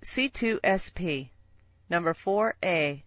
C2SP, number 4A.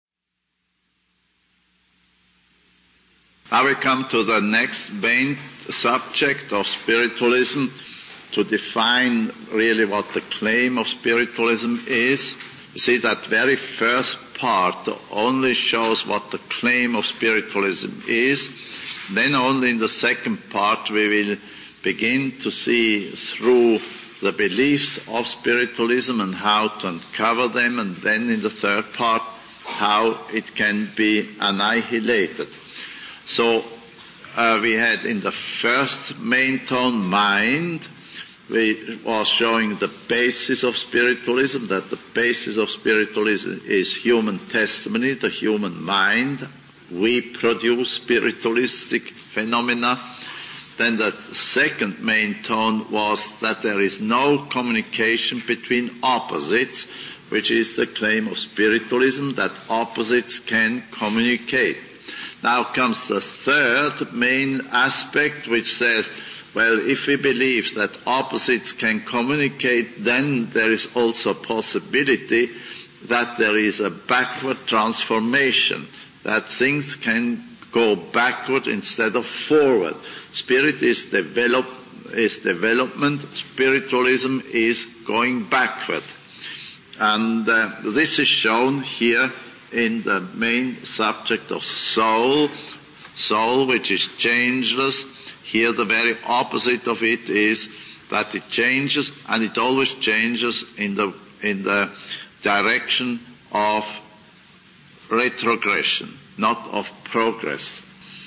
Now we come to the next main subject of spiritualism, to define really what the claim of spiritualism is. You see, that very first part only shows what the claim of spiritualism is. Then only in the second part we will begin to see through the beliefs of spiritualism and how to uncover them, and then in the third part how it can be annihilated. So we had in the first main tone, mind. We was showing the basis of spiritualism, that the basis of spiritualism is human testimony, the human mind. We produce spiritualistic phenomena. Then the second main tone was that there is no communication between opposites, which is the claim of spiritualism, that opposites can communicate. Now comes the third main aspect, which says, well, if we believe that opposites can communicate, then there is also a possibility that there is a backward transformation, that things can go backward instead of forward. Spirit is development, spiritualism is going backward. And this is shown here in the main subject of soul, which is changeless. Here the very opposite of it is that it changes, and it always changes in the direction of retrogression, not of progress.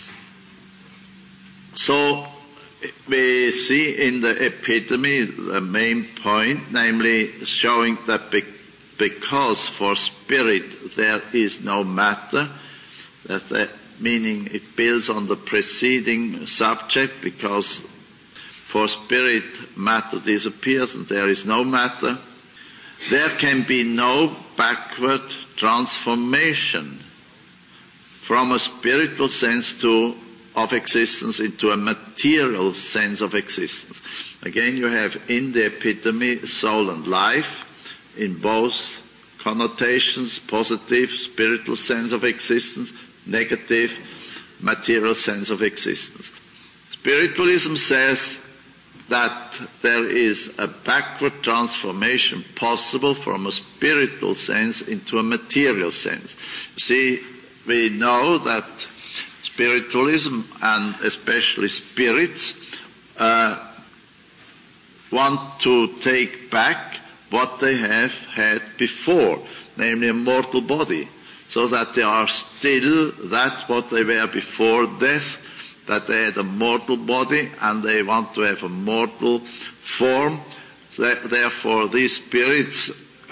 So we see in the epitome the main point, namely showing that because for spirit there is no matter, meaning it builds on the preceding subject, because for spirit matter disappears and there is no matter, there can be no backward transformation from a spiritual sense of existence into a material sense of existence. Again, you have in the epitome soul and life in both connotations, positive spiritual sense of existence, negative material sense of existence. Spiritualism says that there is a backward transformation possible from a spiritual sense into a material sense. You see, we know that spiritualism, and especially spirits, want to take back what they have had before, namely a mortal body, so that they are still that what they were before death, that they had a mortal body and they want to have a mortal form. Therefore, these spirits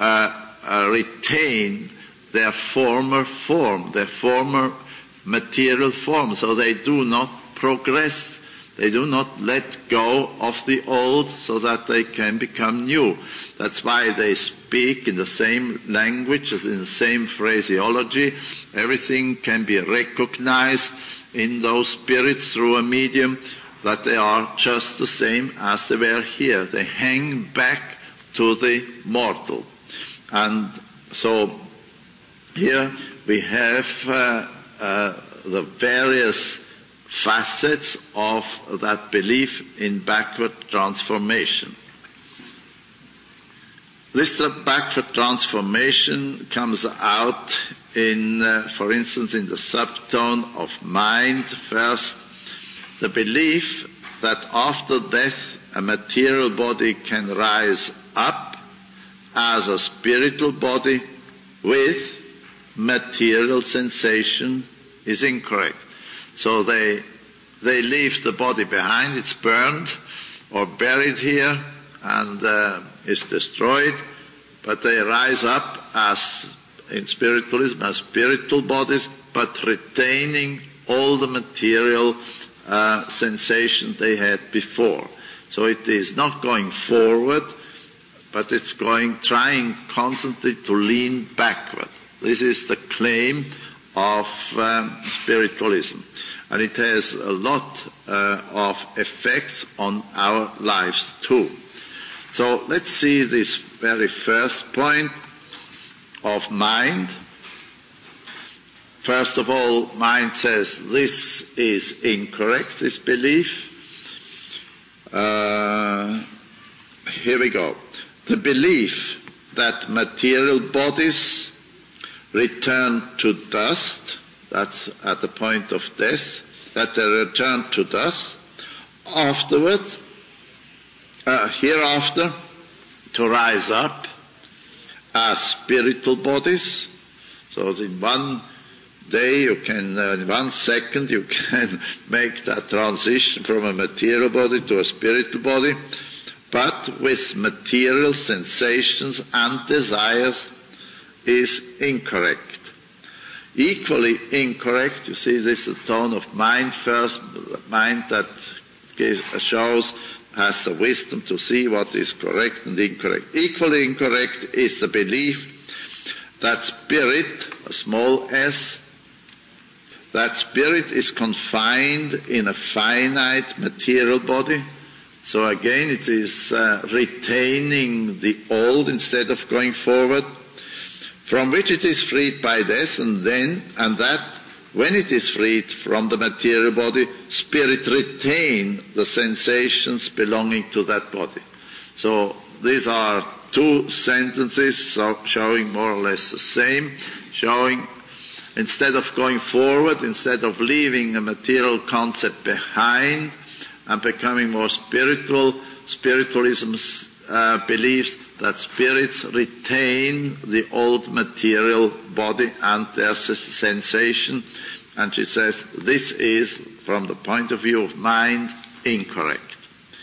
retain their former form, their former material form, so they do not progress. They do not let go of the old so that they can become new. That's why they speak in the same language, in the same phraseology. Everything can be recognized in those spirits through a medium, that they are just the same as they were here. They hang back to the mortal. And so here we have the various facets of that belief in backward transformation. This backward transformation comes out in, for instance, in the subtone of mind first, the belief that after death a material body can rise up as a spiritual body with material sensation is incorrect. So they leave the body behind, it's burned or buried here and is destroyed, but they rise up as, in spiritualism, as spiritual bodies, but retaining all the material sensation they had before. So it is not going forward, but it's trying constantly to lean backward. This is the claim of spiritualism, and it has a lot of effects on our lives too. So let's see this very first point of mind. First of all, mind says this is incorrect, this belief. Here we go. The belief that material bodies return to dust, that's at the point of death, that they return to dust, afterward, hereafter, to rise up as spiritual bodies. So in one day you can, in 1 second you can make that transition from a material body to a spiritual body, but with material sensations and desires is incorrect. Equally incorrect, you see this is the tone of mind first, mind that shows, has the wisdom to see what is correct and incorrect. Equally incorrect is the belief that spirit, a small s, that spirit is confined in a finite material body. So again it is retaining the old instead of going forward, from which it is freed by death, and that when it is freed from the material body, spirit retain the sensations belonging to that body. So these are two sentences showing more or less the same, showing instead of going forward, instead of leaving a material concept behind and becoming more spiritual, spiritualism believes that spirits retain the old material body and their sensation, and she says this is, from the point of view of mind, incorrect.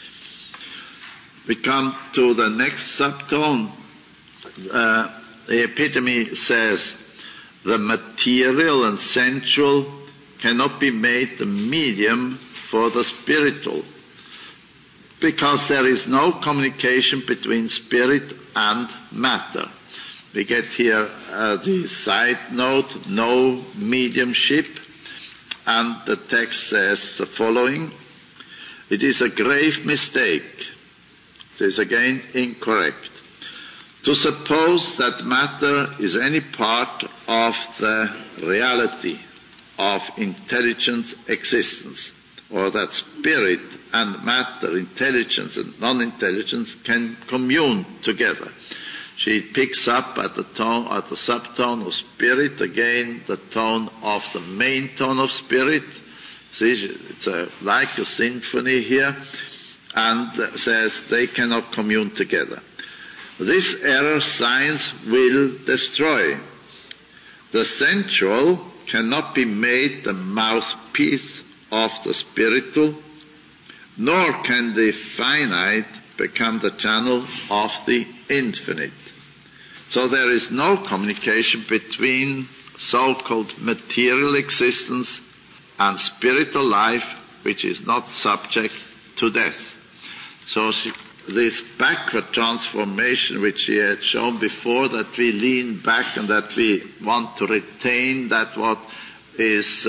We come to the next subtone. The epitome says the material and sensual cannot be made the medium for the spiritual, because there is no communication between spirit and matter. We get here the side note, no mediumship, and the text says the following: it is a grave mistake, it is again incorrect, to suppose that matter is any part of the reality of intelligent existence, or that spirit and matter, intelligence and non-intelligence, can commune together. She picks up at the tone, at the subtone of spirit, again the tone of the main tone of spirit. See, it's like a symphony here, and says they cannot commune together. This error science will destroy. The sensual cannot be made the mouthpiece of the spiritual, nor can the finite become the channel of the infinite. So there is no communication between so-called material existence and spiritual life, which is not subject to death. So this backward transformation which she had shown before, that we lean back and that we want to retain that what is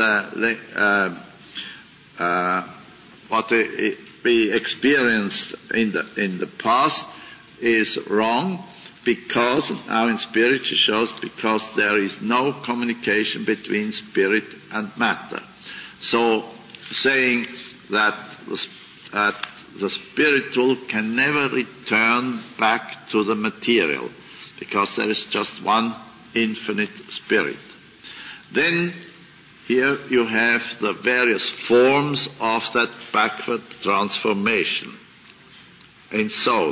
what we experienced in the past, is wrong, because now in spirit she shows, because there is no communication between spirit and matter. So saying that the spiritual can never return back to the material, because there is just one infinite spirit. Then here you have the various forms of that backward transformation in soul.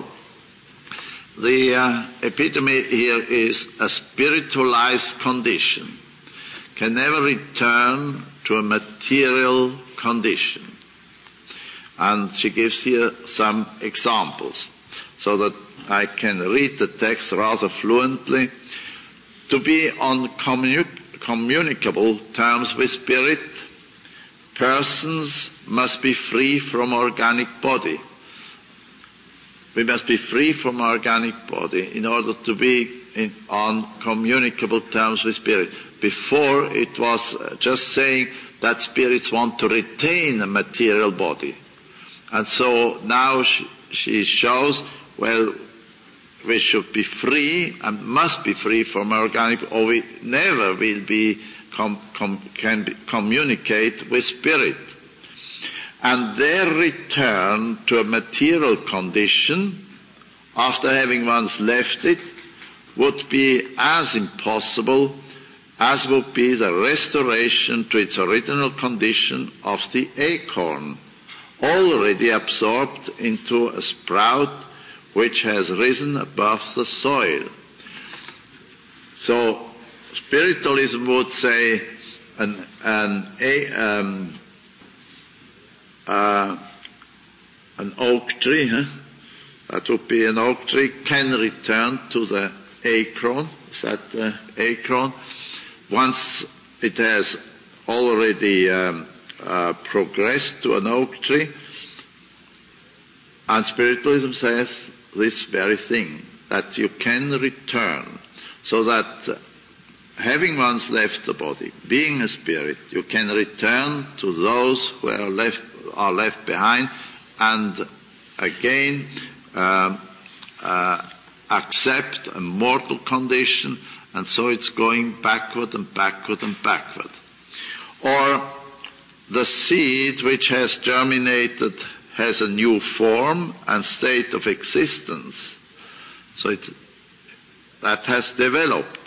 The epitome here is a spiritualized condition, can never return to a material condition. And she gives here some examples, so that I can read the text rather fluently. To be on communicable terms with spirit, persons must be free from organic body. We must be free from organic body in order to be on communicable terms with spirit. Before it was just saying that spirits want to retain a material body. And so now she shows well, we should be free and must be free from organic, or we never will be communicate with spirit. And their return to a material condition, after having once left it, would be as impossible as would be the restoration to its original condition of the acorn, already absorbed into a sprout which has risen above the soil. So spiritualism would say an oak tree, that would be an oak tree, can return to the acorn. Is that the acorn? Once it has already progressed to an oak tree, and spiritualism says this very thing, that you can return, so that having once left the body, being a spirit, you can return to those who are left behind, and again accept a mortal condition, and so it's going backward and backward and backward. Or the seed which has germinated has a new form and state of existence. So that has developed.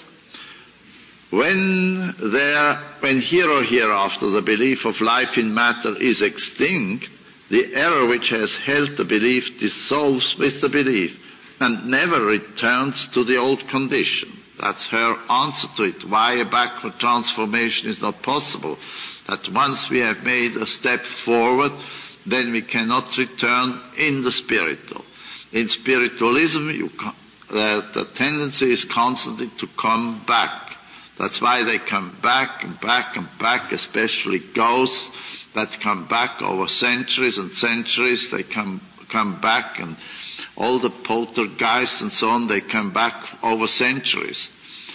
When here or hereafter the belief of life in matter is extinct, the error which has held the belief dissolves with the belief and never returns to the old condition. That's her answer to it, why a backward transformation is not possible. That once we have made a step forward, then we cannot return in the spiritual. In spiritualism, the tendency is constantly to come back. That's why they come back and back and back, especially ghosts that come back over centuries and centuries. They come back, and all the poltergeists and so on, they come back over centuries,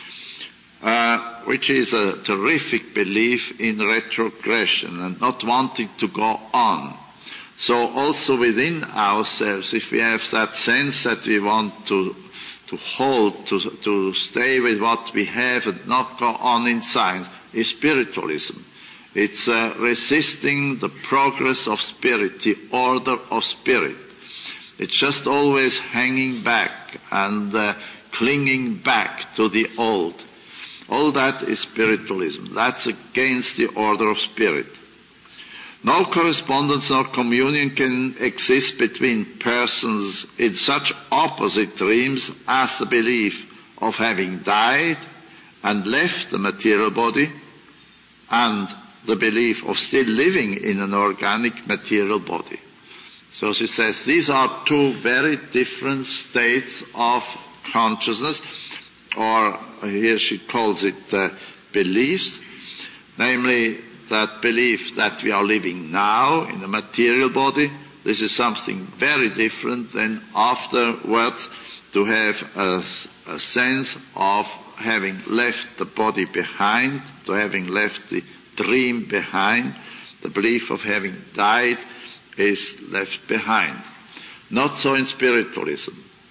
which is a terrific belief in retrogression and not wanting to go on. So also within ourselves, if we have that sense that we want to hold, to stay with what we have and not go on in science, is spiritualism. It's resisting the progress of spirit, the order of spirit. It's just always hanging back and clinging back to the old. All that is spiritualism. That's against the order of spirit. No correspondence nor communion can exist between persons in such opposite dreams as the belief of having died and left the material body, and the belief of still living in an organic material body. So she says these are two very different states of consciousness, or here she calls it beliefs, namely that belief that we are living now in a material body. This is something very different than afterwards to have a sense of having left the body behind, to having left the dream behind. The belief of having died is left behind. Not so in spiritualism.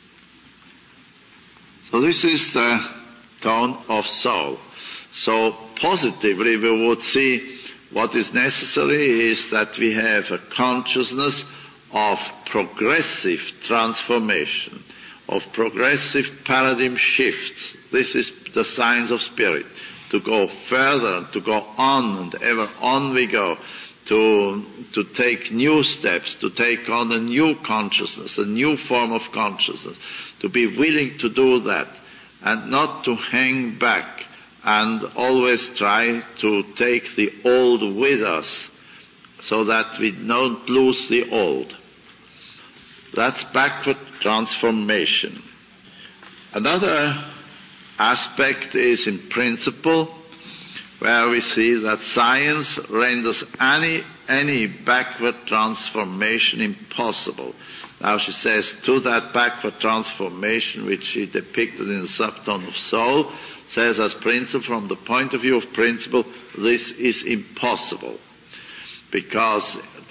So this is the tone of soul. So positively we would see what is necessary is that we have a consciousness of progressive transformation, of progressive paradigm shifts. This is the science of spirit, to go further and to go on, and ever on we go, to take new steps, to take on a new consciousness, a new form of consciousness, to be willing to do that, and not to hang back and always try to take the old with us so that we don't lose the old. That's backward transformation. Another aspect is in principle, where we see that science renders any backward transformation impossible. Now she says, to that backward transformation which she depicted in the subtone of soul, says as principle, from the point of view of principle, this is impossible. Because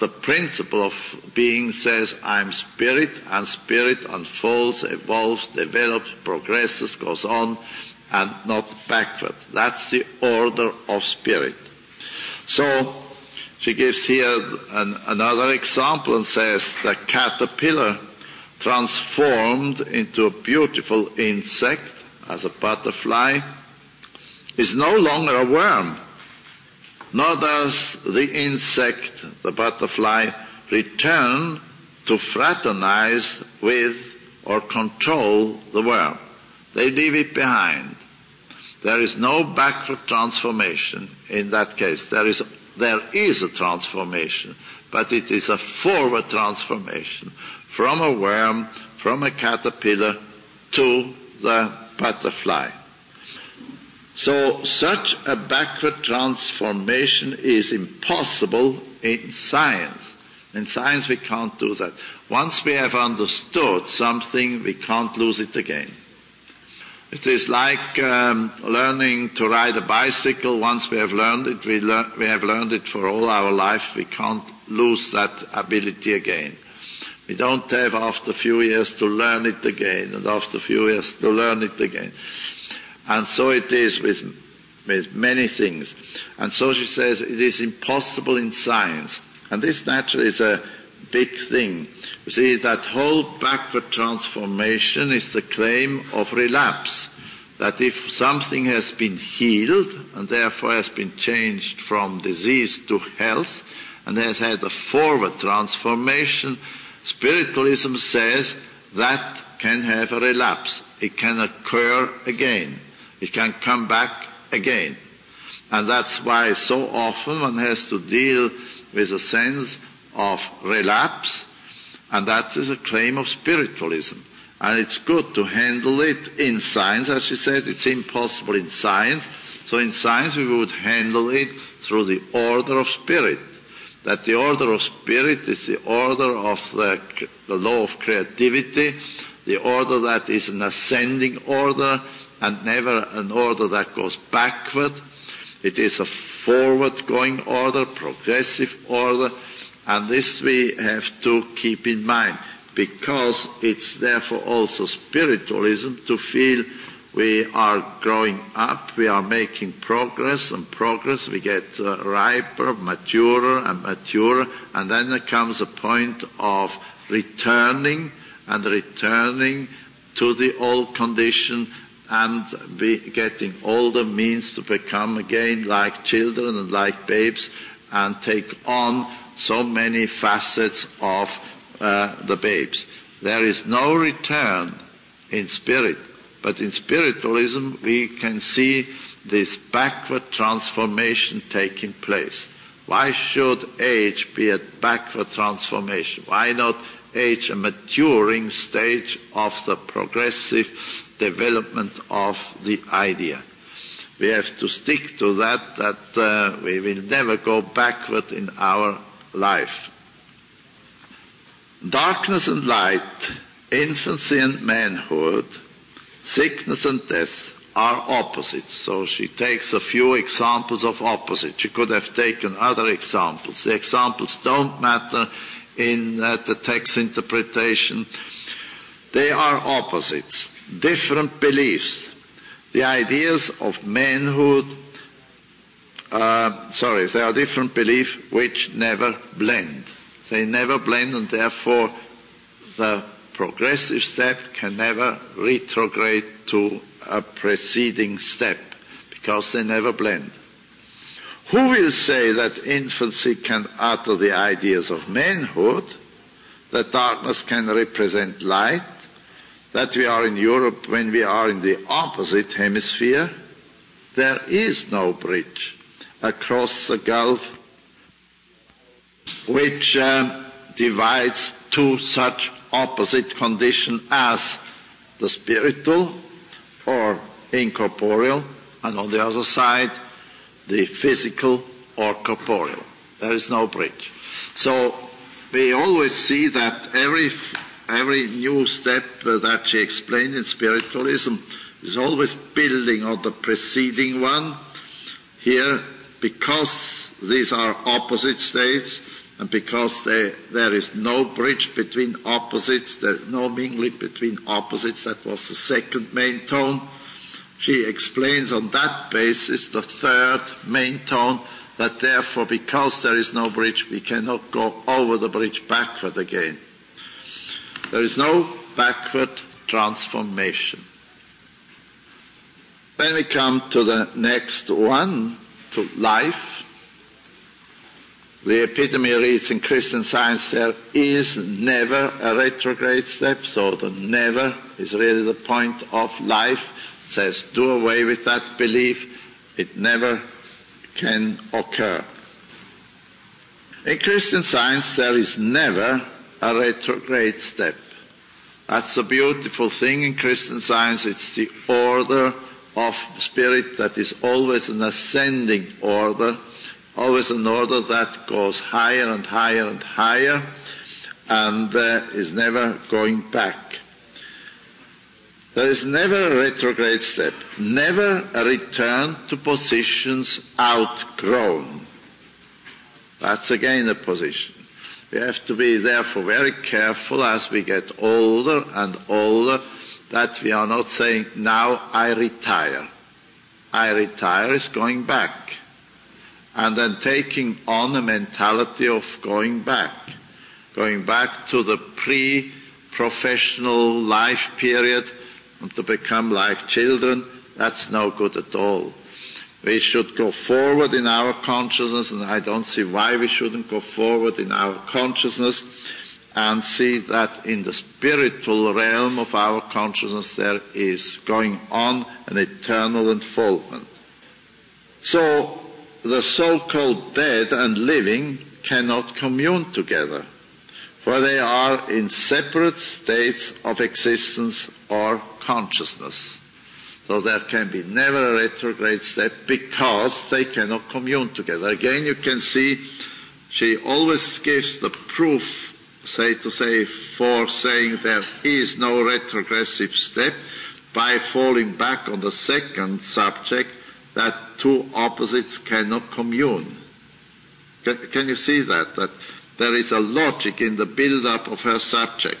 the principle of being says, I'm spirit, and spirit unfolds, evolves, develops, progresses, goes on, and not backward. That's the order of spirit. So she gives here another example and says the caterpillar transformed into a beautiful insect as a butterfly is no longer a worm, nor does the insect, the butterfly, return to fraternize with or control the worm. They leave it behind. There is no backward transformation in that case. There is a transformation, but it is a forward transformation from a worm, from a caterpillar to the butterfly. So such a backward transformation is impossible in science. In science we can't do that. Once we have understood something, we can't lose it again. It is like learning to ride a bicycle. Once we have learned it, we have learned it for all our life. We can't lose that ability again. We don't have after a few years to learn it again, and after a few years to learn it again. And so it is with many things. And so she says it is impossible in science. And this naturally is a big thing. You see, that whole backward transformation is the claim of relapse. That if something has been healed and therefore has been changed from disease to health and has had a forward transformation, spiritualism says that can have a relapse. It can occur again. It can come back again. And that's why so often one has to deal with a sense of relapse, and that is a claim of spiritualism. And it's good to handle it in science. As she said, it's impossible in science. So in science we would handle it through the order of spirit. That the order of spirit is the order of the law of creativity, the order that is an ascending order and never an order that goes backward. It is a forward-going order, progressive order, and this we have to keep in mind, because it's therefore also spiritualism to feel we are growing up, we are making progress, we get riper, maturer, and then there comes a point of returning to the old condition, and getting older means to become again like children and like babes and take on so many facets of the babes. There is no return in spirit, but in spiritualism we can see this backward transformation taking place. Why should age be a backward transformation? Why not age a maturing stage of the progressive development of the idea? We have to stick to that we will never go backward in our life. Darkness and light, infancy and manhood, sickness and death are opposites. So she takes a few examples of opposites. She could have taken other examples. The examples don't matter in the text interpretation. They are opposites, different beliefs. The ideas of manhood, they are different beliefs which never blend. They never blend, and therefore the progressive step can never retrograde to a preceding step, because they never blend. Who will say that infancy can utter the ideas of manhood, that darkness can represent light, that we are in Europe when we are in the opposite hemisphere? There is no bridge across the gulf which divides two such opposite conditions as the spiritual or incorporeal, and on the other side the physical or corporeal. There is no bridge. So we always see that every new step that she explained in spiritualism is always building on the preceding one. Here, because these are opposite states, and because there is no bridge between opposites, there is no mingling between opposites, that was the second main tone. She explains on that basis the third main tone, that therefore because there is no bridge, we cannot go over the bridge backward again. There is no backward transformation. Then we come to the next one, to life. The epitome reads in Christian Science, there is never a retrograde step, so the never is really the point of life. It says, do away with that belief. It never can occur. In Christian Science, there is never a retrograde step. That's the beautiful thing in Christian Science. It's the order of spirit that is always an ascending order, always an order that goes higher and higher and higher, and is never going back. There is never a retrograde step, never a return to positions outgrown. That's again a position. We have to be therefore very careful as we get older and older that we are not saying, now I retire. I retire is going back. And then taking on a mentality of going back to the pre-professional life period and to become like children. That's no good at all. We should go forward in our consciousness, and I don't see why we shouldn't go forward in our consciousness and see that in the spiritual realm of our consciousness there is going on an eternal unfoldment. So the so-called dead and living cannot commune together, for they are in separate states of existence or consciousness. So there can be never a retrograde step because they cannot commune together. Again, you can see she always gives the proof, for saying there is no retrogressive step by falling back on the second subject, that two opposites cannot commune. Can you see that? That there is a logic in the build-up of her subject.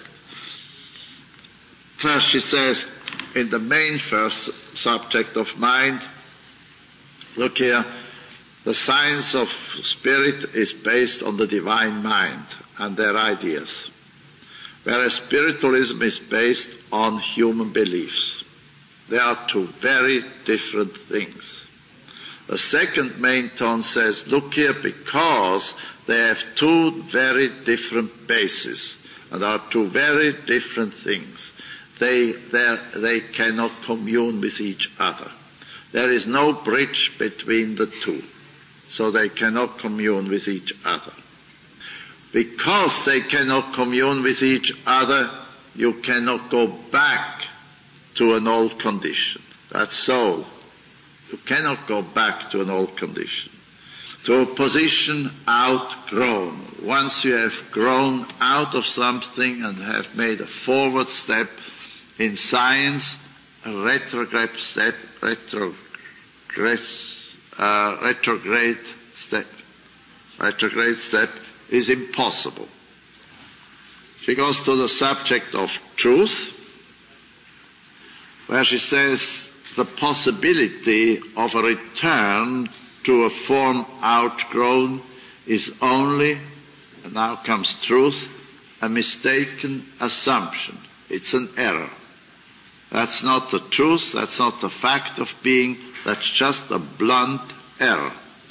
First she says, in the main first subject of mind, look here, the science of spirit is based on the divine mind and their ideas, whereas spiritualism is based on human beliefs. They are two very different things. The second main tone says, look here, because they have two very different bases and are two very different things, they cannot commune with each other. There is no bridge between the two, so they cannot commune with each other. Because they cannot commune with each other, you cannot go back to an old condition. That's so. You cannot go back to an old condition, to a position outgrown. Once you have grown out of something and have made a forward step in science, a retrograde step is impossible. She goes to the subject of truth, where she says the possibility of a return to a form outgrown is only, and now comes truth, a mistaken assumption. It's an error. That's not the truth, that's not the fact of being, that's just a blunt error.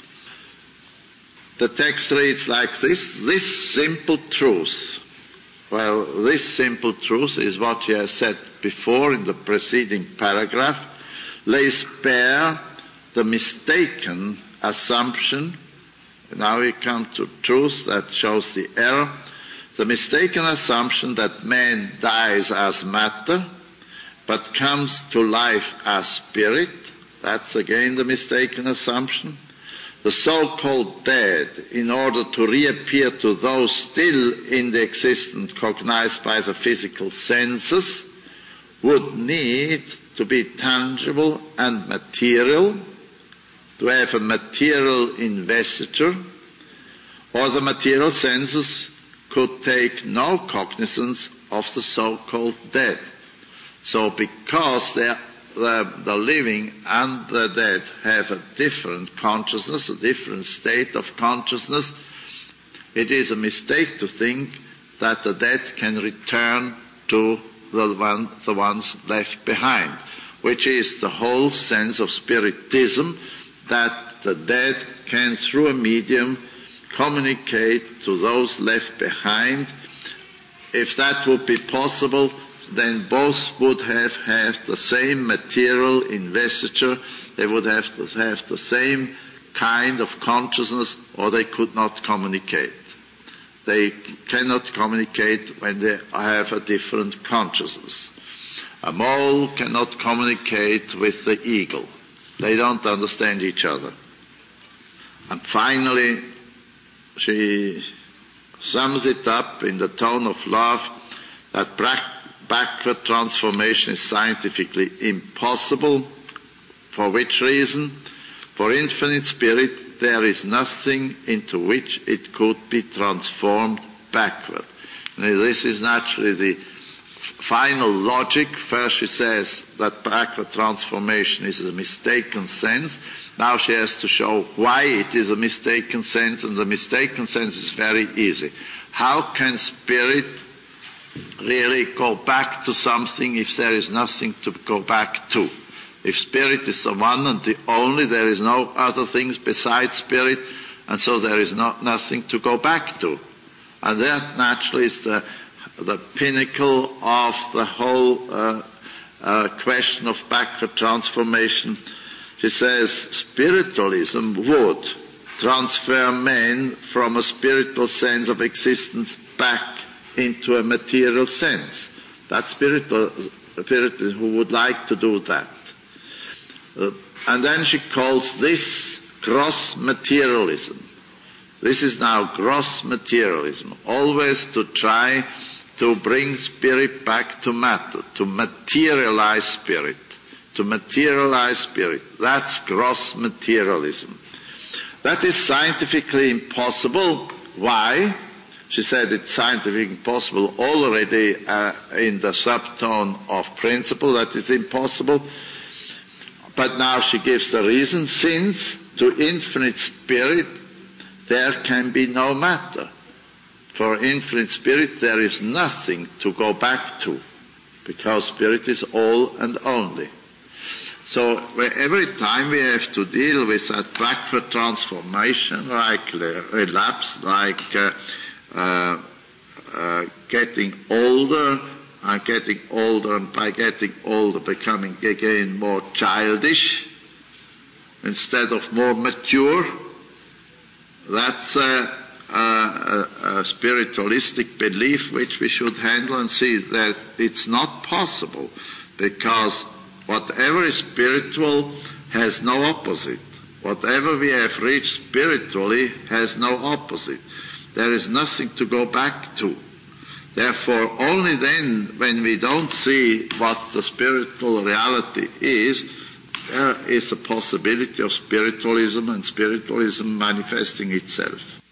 The text reads like this simple truth. Well, this simple truth is what she has said before in the preceding paragraph, lays bare the mistaken assumption. Now we come to truth that shows the error. The mistaken assumption that man dies as matter, but comes to life as spirit. That's again the mistaken assumption. The so-called dead, in order to reappear to those still in the existence cognized by the physical senses, would need to be tangible and material, to have a material investiture, or the material senses could take no cognizance of the so-called dead. So because the living and the dead have a different consciousness, a different state of consciousness, it is a mistake to think that the dead can return to the ones left behind, which is the whole sense of Spiritism, that the dead can, through a medium, communicate to those left behind. If that would be possible, then both would have the same material investiture, they would have to have the same kind of consciousness, or they could not communicate. They cannot communicate when they have a different consciousness. A mole cannot communicate with the eagle. They don't understand each other. And finally, she sums it up in the tone of love that backward transformation is scientifically impossible. For which reason? For infinite spirit, there is nothing into which it could be transformed backward. And this is naturally the final logic. First she says that backward transformation is a mistaken sense. Now she has to show why it is a mistaken sense, and the mistaken sense is very easy. How can spirit really go back to something if there is nothing to go back to? If spirit is the one and the only, there is no other things besides spirit, and so there is nothing to go back to. And that naturally is the pinnacle of the whole question of backward transformation. She says spiritualism would transfer men from a spiritual sense of existence back into a material sense. That's spiritualism who would like to do that. And then she calls this gross materialism. This is now gross materialism, always to try to bring spirit back to matter, to materialize spirit, That's gross materialism. That is scientifically impossible. Why? She said it's scientifically impossible already in the subtone of principle that it's impossible. But now she gives the reason, since to infinite spirit there can be no matter. For infinite spirit there is nothing to go back to, because spirit is all and only. So every time we have to deal with that backward transformation, like relapse, like getting older, and by getting older becoming again more childish instead of more mature, that's a spiritualistic belief which we should handle and see that it's not possible, because whatever is spiritual has no opposite. Whatever we have reached spiritually has no opposite. There is nothing to go back to. Therefore, only then, when we don't see what the spiritual reality is, there is a possibility of spiritualism and spiritualism manifesting itself.